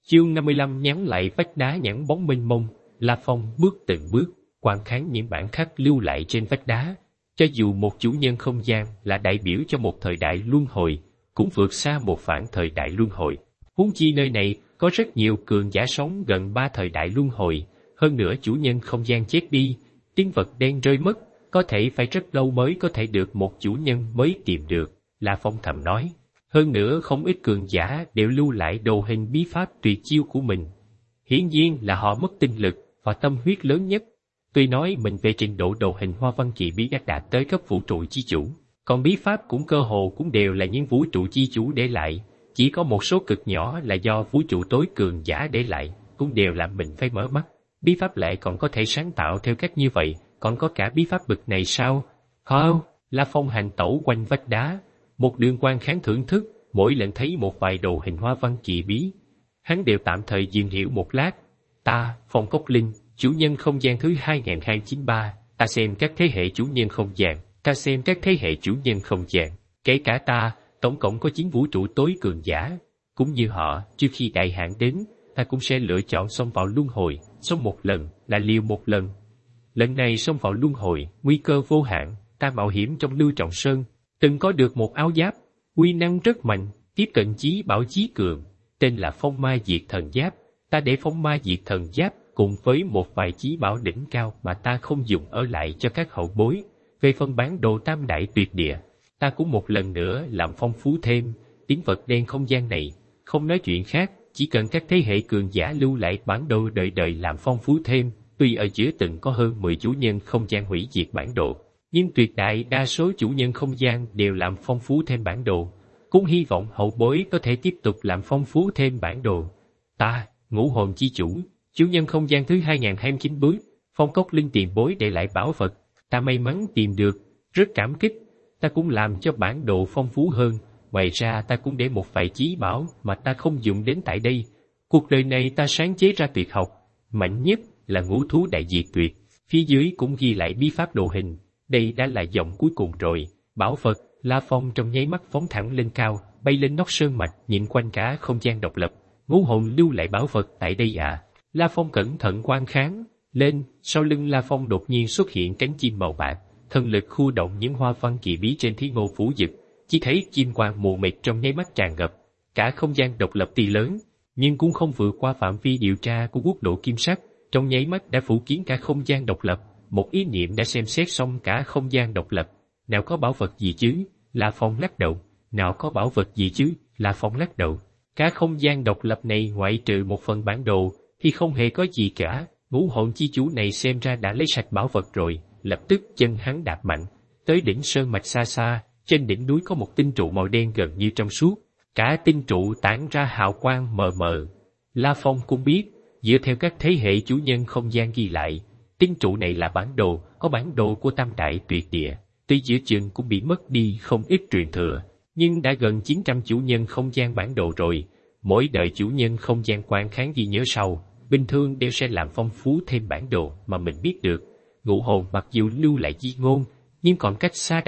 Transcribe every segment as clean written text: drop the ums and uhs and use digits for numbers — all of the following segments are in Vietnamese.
Chương 55 nhắn lại vách đá nhẵn bóng mênh mông. La Phong bước từng bước, quan kháng những bản khắc lưu lại trên vách đá. Cho dù một chủ nhân không gian là đại biểu cho một thời đại luân hồi, cũng vượt xa một phản thời đại luân hồi. Huống chi nơi này có rất nhiều cường giả sống gần 3 thời đại luân hồi, hơn nữa chủ nhân không gian chết đi, tiếng vật đen rơi mất, có thể phải rất lâu mới có thể được một chủ nhân mới tìm được, La Phong thầm nói. Hơn nữa không ít cường giả đều lưu lại đồ hình bí pháp tuyệt chiêu của mình. Hiển nhiên là họ mất tinh lực và tâm huyết lớn nhất. Tuy nói mình về trình độ đồ hình hoa văn kỳ bí đã đạt tới cấp vũ trụ chi chủ, còn bí pháp cũng cơ hồ cũng đều là những vũ trụ chi chủ để lại, chỉ có một số cực nhỏ là do vũ trụ tối cường giả để lại, cũng đều làm mình phải mở mắt. Bí pháp lại còn có thể sáng tạo theo cách như vậy, còn có cả bí pháp bực này sao? Không, La Phong hành tẩu quanh vách đá, một đường quan kháng thưởng thức, mỗi lần thấy một vài đồ hình hoa văn kỳ bí, hắn đều tạm thời dừng hiểu một lát. Ta, Phong Cốc Linh, chủ nhân không gian thứ 2293, ta xem các thế hệ chủ nhân không gian, ta xem các thế hệ chủ nhân không gian, kể cả ta, tổng cộng có 9 vũ trụ tối cường giả. Cũng như họ, trước khi đại hạn đến, ta cũng sẽ lựa chọn xông vào luân hồi, xông một lần là liều một lần. Lần này xông vào luân hồi, nguy cơ vô hạn, ta mạo hiểm trong Lưu Trọng Sơn, từng có được một áo giáp, uy năng rất mạnh, tiếp cận chí bảo chí cường, tên là Phong Ma Diệt Thần Giáp. Ta để Phong Ma Diệt Thần Giáp cùng với một vài chí bảo đỉnh cao mà ta không dùng ở lại cho các hậu bối. Về phần bản đồ tam đại tuyệt địa, ta cũng một lần nữa làm phong phú thêm. Tiếng vật đen không gian này, không nói chuyện khác, chỉ cần các thế hệ cường giả lưu lại bản đồ đời đời làm phong phú thêm. Tuy ở giữa từng có hơn 10 chủ nhân không gian hủy diệt bản đồ, nhưng tuyệt đại đa số chủ nhân không gian đều làm phong phú thêm bản đồ. Cũng hy vọng hậu bối có thể tiếp tục làm phong phú thêm bản đồ. Ta, Ngũ Hồn Chi Chủ, chủ nhân không gian thứ 2029 bước, Phong Cốc Linh tiền bối để lại bảo vật, ta may mắn tìm được, rất cảm kích. Ta cũng làm cho bản đồ phong phú hơn, ngoài ra ta cũng để một vài chí bảo mà ta không dùng đến tại đây. Cuộc đời này ta sáng chế ra tuyệt học, mạnh nhất là ngũ thú đại diệt tuyệt, phía dưới cũng ghi lại bí pháp đồ hình. Đây đã là giọng cuối cùng rồi, bảo vật. La Phong trong nháy mắt phóng thẳng lên cao, bay lên nóc sơn mạch, nhìn quanh cả không gian độc lập. Ngũ hồn lưu lại bảo vật tại đây à? La Phong cẩn thận quan kháng. Lên, sau lưng La Phong đột nhiên xuất hiện cánh chim màu bạc, thần lực khu động những hoa văn kỳ bí trên Thí Ngô Phủ Dực, chỉ thấy chim quang mù mịt trong nháy mắt tràn ngập. Cả không gian độc lập tuy lớn, nhưng cũng không vượt qua phạm vi điều tra của quốc độ Kim Sắc, trong nháy mắt đã phủ kín cả không gian độc lập. Một ý niệm đã xem xét xong cả không gian độc lập. Nào có bảo vật gì chứ? La Phong lắc đầu. Nào có bảo vật gì chứ? La Phong lắc đầu. Cả không gian độc lập này ngoại trừ một phần bản đồ thì không hề có gì cả. Ngũ hồn chi chủ này xem ra đã lấy sạch bảo vật rồi. Lập tức chân hắn đạp mạnh tới đỉnh sơn mạch xa xa. Trên đỉnh núi có một tinh trụ màu đen gần như trong suốt, cả tinh trụ tản ra hào quang mờ mờ. La Phong cũng biết, dựa theo các thế hệ chủ nhân không gian ghi lại, tinh trụ này là bản đồ, có bản đồ của tam đại tuyệt địa. Tuy giữa chừng cũng bị mất đi không ít truyền thừa, nhưng đã gần 900 chủ nhân không gian bản đồ rồi. Mỗi đời chủ nhân không gian quan kháng ghi nhớ sau, bình thường đều sẽ làm phong phú thêm bản đồ mà mình biết được. Ngũ hồn mặc dù lưu lại di ngôn, nhưng còn cách xa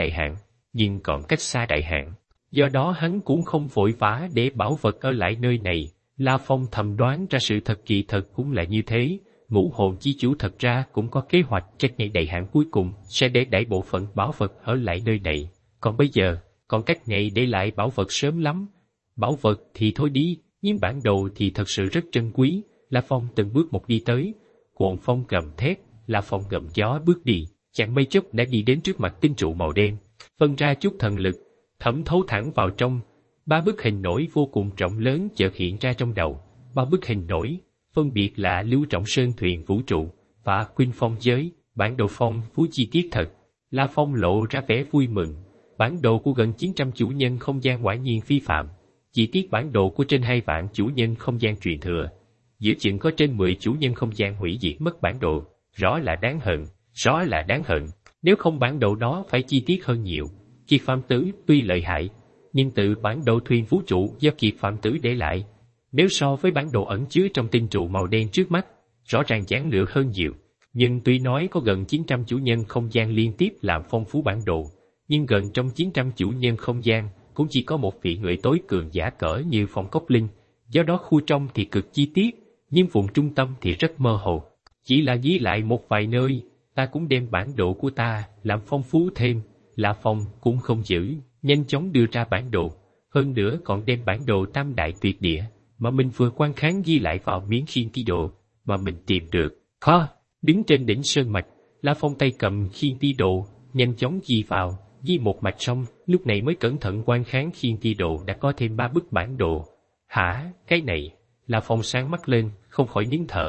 đại hạn. Do đó hắn cũng không vội vã để bảo vật ở lại nơi này. La Phong thầm đoán ra sự thật kỳ thật cũng là như thế. Ngũ hồn chi chủ thật ra cũng có kế hoạch trong ngày đại hạn cuối cùng sẽ để đại bộ phận bảo vật ở lại nơi này. Còn bây giờ, còn cách ngày để lại bảo vật sớm lắm. Bảo vật thì thôi đi, nhưng bản đồ thì thật sự rất trân quý. La Phong từng bước một đi tới. Cuồng phong gầm thét, La Phong gầm gió bước đi, chẳng mấy chốc đã đi đến trước mặt tinh trụ màu đen. Phân ra chút thần lực, thẩm thấu thẳng vào trong. 3 bức hình nổi vô cùng rộng lớn chợt hiện ra trong đầu. 3 bức hình nổi, phân biệt là Lưu Trọng Sơn thuyền vũ trụ và Quynh Phong giới, bản đồ phong phú chi tiết thật. La Phong lộ ra vẻ vui mừng. Bản đồ của gần 900 chủ nhân không gian quả nhiên phi phạm. Chi tiết bản đồ của trên 2 vạn chủ nhân không gian truyền thừa. Giữa chừng có trên 10 chủ nhân không gian hủy diệt mất bản đồ. Rõ là đáng hận. Nếu không bản đồ đó phải chi tiết hơn nhiều. Kiệt Phạm Tử tuy lợi hại, nhưng tự bản đồ thuyền vũ trụ do Kiệt Phạm Tử để lại, nếu so với bản đồ ẩn chứa trong tinh trụ màu đen trước mắt, rõ ràng giản lược hơn nhiều. Nhưng tuy nói có gần 900 chủ nhân không gian liên tiếp làm phong phú bản đồ, nhưng gần trong 900 chủ nhân không gian cũng chỉ có một vị người tối cường giả cỡ như Phong Cốc Linh. do đó khu trong thì cực chi tiết, nhưng vùng trung tâm thì rất mơ hồ. Chỉ là ghi lại một vài nơi, ta cũng đem bản đồ của ta làm phong phú thêm. La Phong cũng không giữ, nhanh chóng đưa ra bản đồ, hơn nữa còn đem bản đồ Tam Đại Tuyệt Địa mà mình vừa quan kháng ghi lại vào miếng khiên ti đồ mà mình tìm được. Đứng trên đỉnh sơn mạch, La Phong tay cầm khiên ti đồ, nhanh chóng ghi vào, ghi một mạch xong, lúc này mới cẩn thận quan kháng khiên ti đồ đã có thêm 3 bức bản đồ. Hả, cái này? La Phong sáng mắt lên, không khỏi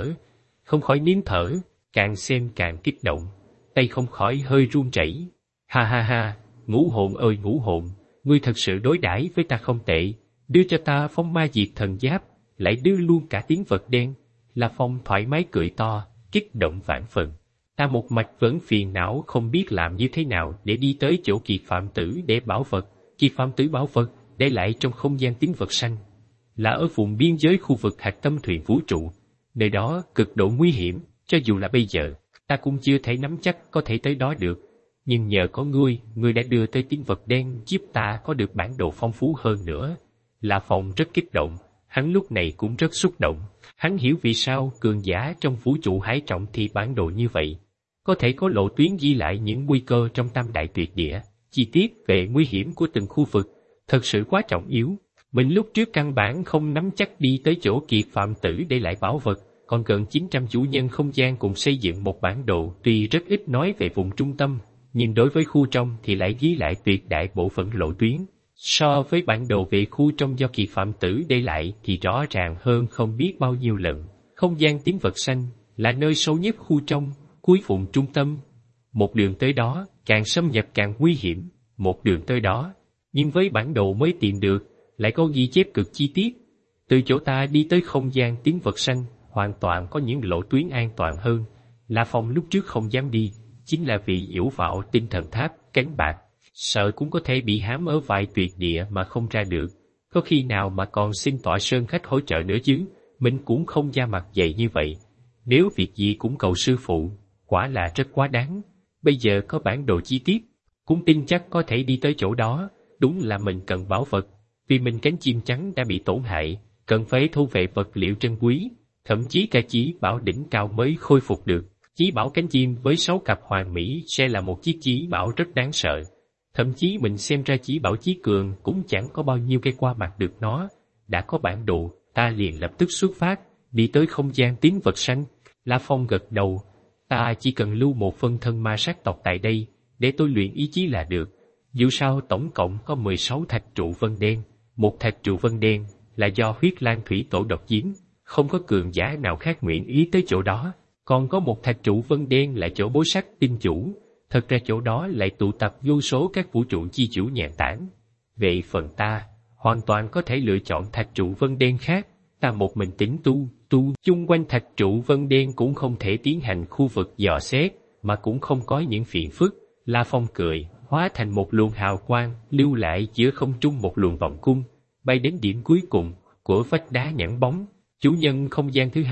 nín thở, càng xem càng kích động, tay không khỏi hơi run rẩy. Ha ha ha, ngũ hồn ơi ngũ hồn, ngươi thật sự đối đãi với ta không tệ, đưa cho ta phong ma diệt thần giáp, lại đưa luôn cả tiếng vật đen. La Phong thoải mái cười to, kích động vạn phần. Ta một mạch vẫn phiền não không biết làm như thế nào để đi tới chỗ Kiệt Phạm Tử để bảo vật. Kiệt Phạm Tử bảo vật để lại trong không gian tiếng vật xanh, là ở vùng biên giới khu vực hạch tâm thuyền vũ trụ. Nơi đó cực độ nguy hiểm, cho dù là bây giờ, ta cũng chưa thể nắm chắc có thể tới đó được. Nhưng nhờ có ngươi đã đưa tới tiếng vật đen giúp ta có được bản đồ phong phú hơn nữa. La Phong rất kích động, hắn lúc này cũng rất xúc động. Hắn hiểu vì sao cường giả trong vũ trụ hải trọng thì bản đồ như vậy. Có thể có lộ tuyến ghi lại những nguy cơ trong Tam Đại Tuyệt Địa, chi tiết về nguy hiểm của từng khu vực, thật sự quá trọng yếu. Mình lúc trước căn bản không nắm chắc đi tới chỗ Kiệt Phạm Tử để lại bảo vật, còn gần 900 chủ nhân không gian cùng xây dựng một bản đồ tuy rất ít nói về vùng trung tâm, nhưng đối với khu trong thì lại ghi lại tuyệt đại bộ phận lộ tuyến. So với bản đồ về khu trong do Kiệt Phạm Tử để lại thì rõ ràng hơn không biết bao nhiêu lần. Không gian tiếng vật xanh là nơi sâu nhất khu trong, cuối vùng trung tâm. Một đường tới đó, càng xâm nhập càng nguy hiểm, một đường tới đó. Nhưng với bản đồ mới tìm được, lại có ghi chép cực chi tiết. Từ chỗ ta đi tới không gian tiếng vật xanh, hoàn toàn có những lộ tuyến an toàn hơn. La Phong lúc trước không dám đi, chính là vì yểu vạo tinh thần tháp, cánh bạc. Sợ cũng có thể bị hãm ở vài tuyệt địa mà không ra được. Có khi nào mà còn xin tọa sơn khách hỗ trợ nữa chứ, mình cũng không da mặt dày như vậy. Nếu việc gì cũng cầu sư phụ, quả là rất quá đáng. Bây giờ có bản đồ chi tiết, cũng tin chắc có thể đi tới chỗ đó. Đúng là mình cần bảo vật, vì mình cánh chim trắng đã bị tổn hại, cần phải thu về vật liệu trân quý. Thậm chí cả chí bảo đỉnh cao mới khôi phục được. Chí bảo cánh chim với 6 cặp hoàng mỹ sẽ là một chiếc chí bảo rất đáng sợ. Thậm chí mình xem ra chí bảo chí cường cũng chẳng có bao nhiêu cây qua mặt được nó. Đã có bản đồ, ta liền lập tức xuất phát, đi tới không gian tiếng vật xanh. La Phong gật đầu, ta chỉ cần lưu một phân thân ma sát tộc tại đây, để tôi luyện ý chí là được. Dù sao tổng cộng có 16 thạch trụ vân đen, một thạch trụ vân đen là do huyết lan thủy tổ độc chiếm, không có cường giả nào khác nguyện ý tới chỗ đó. Còn có một thạch trụ vân đen là chỗ bối sắc tinh chủ, thật ra chỗ đó lại tụ tập vô số các vũ trụ chi chủ nhàn tản. Về phần ta, hoàn toàn có thể lựa chọn thạch trụ vân đen khác, ta một mình tính tu, chung quanh thạch trụ vân đen cũng không thể tiến hành khu vực dò xét, mà cũng không có những phiền phức. La Phong cười, hóa thành một luồng hào quang, lưu lại giữa không trung một luồng vòng cung, bay đến điểm cuối cùng của vách đá nhẵn bóng. Chủ nhân không gian thứ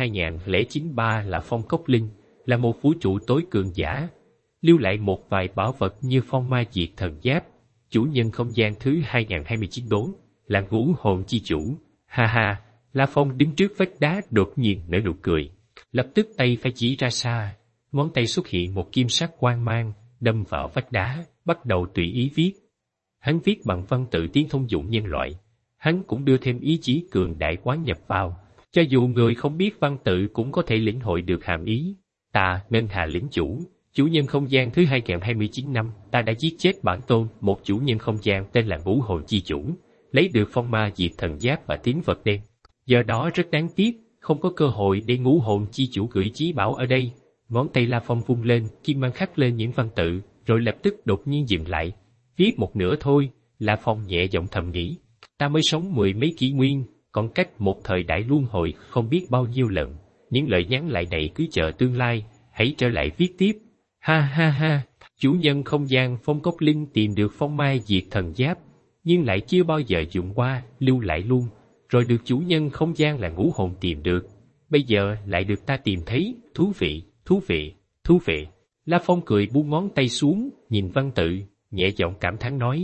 2093 là Phong Cốc Linh, là một vũ trụ tối cường giả, lưu lại một vài bảo vật như phong ma diệt thần giáp. Chủ nhân không gian thứ 2029 là Ngũ Hồn Chi Chủ. Ha ha, La Phong đứng trước vách đá đột nhiên nở nụ cười, lập tức tay phải chỉ ra xa, ngón tay xuất hiện một kim sắc quang mang, đâm vào vách đá, bắt đầu tùy ý viết. Hắn viết bằng văn tự tiếng thông dụng nhân loại, hắn cũng đưa thêm ý chí cường đại quán nhập vào. Cho dù người không biết văn tự cũng có thể lĩnh hội được hàm ý. Ta, Ngân Hà lĩnh chủ, chủ nhân không gian thứ 2029 năm, ta đã giết chết bản tôn, một chủ nhân không gian tên là Ngũ Hồn Chi Chủ, lấy được phong ma diệt thần giáp và tín vật đen. Do đó rất đáng tiếc, không có cơ hội để Ngũ Hồn Chi Chủ gửi chí bảo ở đây. Ngón tay La Phong vung lên, kim mang khắc lên những văn tự, rồi lập tức đột nhiên dừng lại. Viết một nửa thôi, La Phong nhẹ giọng thầm nghĩ, ta mới sống 10 mấy kỷ nguyên, còn cách một thời đại luân hồi không biết bao nhiêu lần. Những lời nhắn lại này cứ chờ tương lai, hãy trở lại viết tiếp. Ha ha ha, chủ nhân không gian Phong Cốc Linh tìm được phong mai diệt thần giáp, nhưng lại chưa bao giờ dùng qua, lưu lại luôn. Rồi được chủ nhân không gian là Ngũ Hồn tìm được, bây giờ lại được ta tìm thấy, thú vị, thú vị, thú vị. La Phong cười buông ngón tay xuống, nhìn văn tự, nhẹ giọng cảm thán nói,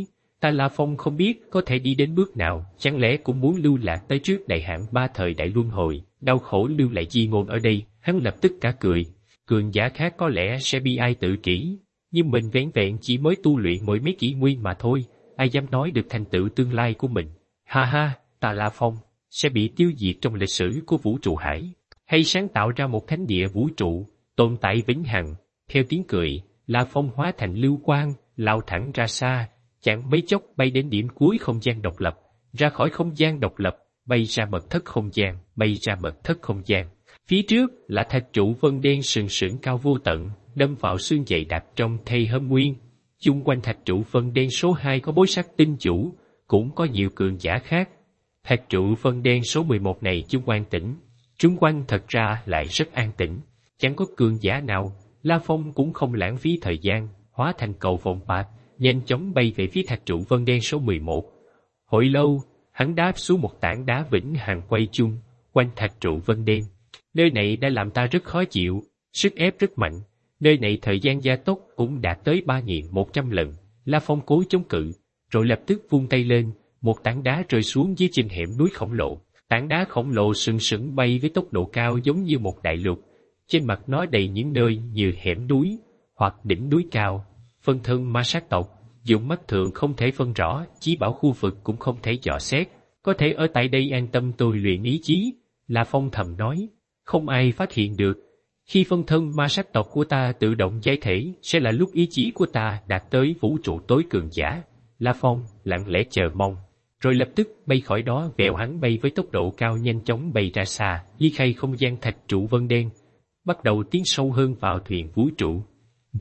Ta La Phong không biết có thể đi đến bước nào, chẳng lẽ cũng muốn lưu lạc tới trước đại hạn 3 thời đại luân hồi, đau khổ lưu lại di ngôn ở đây. Hắn lập tức cả cười. Cường giả khác có lẽ sẽ bi ai tự kỷ, nhưng mình vẻn vẹn chỉ mới tu luyện mỗi mấy kỷ nguyên mà thôi, ai dám nói được thành tựu tương lai của mình. Ha ha, ta La Phong sẽ bị tiêu diệt trong lịch sử của vũ trụ hải, hay sáng tạo ra một thánh địa vũ trụ, tồn tại vĩnh hằng. Theo tiếng cười, La Phong hóa thành lưu quang, lao thẳng ra xa, chẳng mấy chốc bay đến điểm cuối không gian độc lập, ra khỏi không gian độc lập, bay ra mật thất không gian, bay ra mật thất không gian. Phía trước là thạch trụ vân đen sừng sững cao vô tận, đâm vào xương dày đặc trong thây hâm nguyên. Chung quanh thạch trụ vân đen số 2 có bối sắc tinh chủ, cũng có nhiều cường giả khác. Thạch trụ vân đen số 11 này chung an tĩnh, chung quanh thật ra lại rất an tĩnh, chẳng có cường giả nào. La Phong cũng không lãng phí thời gian, hóa thành cầu vồng bạc, nhanh chóng bay về phía thạch trụ vân đen số 11. Hồi lâu, hắn đáp xuống một tảng đá vĩnh hằng quay chung quanh thạch trụ vân đen. Nơi này đã làm ta rất khó chịu, sức ép rất mạnh. Nơi này thời gian gia tốc cũng đạt tới 3.100 lần. La Phong cố chống cự, rồi lập tức vung tay lên, một tảng đá rơi xuống dưới chân hẻm núi khổng lồ. Tảng đá khổng lồ sừng sững bay với tốc độ cao giống như một đại lục. Trên mặt nó đầy những nơi như hẻm núi hoặc đỉnh núi cao. Phân thân ma sát tộc, dùng mắt thường không thể phân rõ, chí bảo khu vực cũng không thể dò xét. Có thể ở tại đây an tâm tôi luyện ý chí. La Phong thầm nói, không ai phát hiện được. Khi phân thân ma sát tộc của ta tự động giải thể, sẽ là lúc ý chí của ta đạt tới vũ trụ tối cường giả. La Phong lặng lẽ chờ mong, rồi lập tức bay khỏi đó. Vèo hắn bay với tốc độ cao, nhanh chóng bay ra xa, ly khai không gian thạch trụ vân đen, bắt đầu tiến sâu hơn vào thuyền vũ trụ.